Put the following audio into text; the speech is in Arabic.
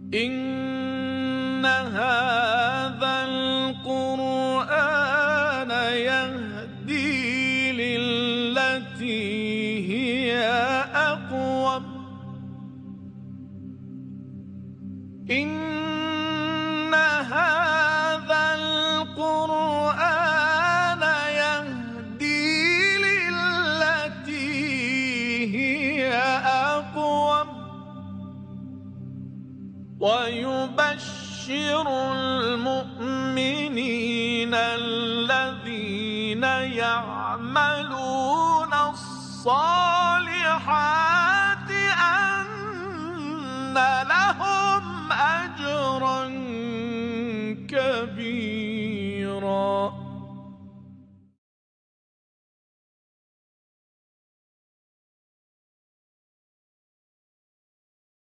إن هذا القرآن يهدي للتي هي أقوم إن هذا القرآن يهدي للتي هي أقوم ويبشر المؤمنين الذين يعملون الصالحات أن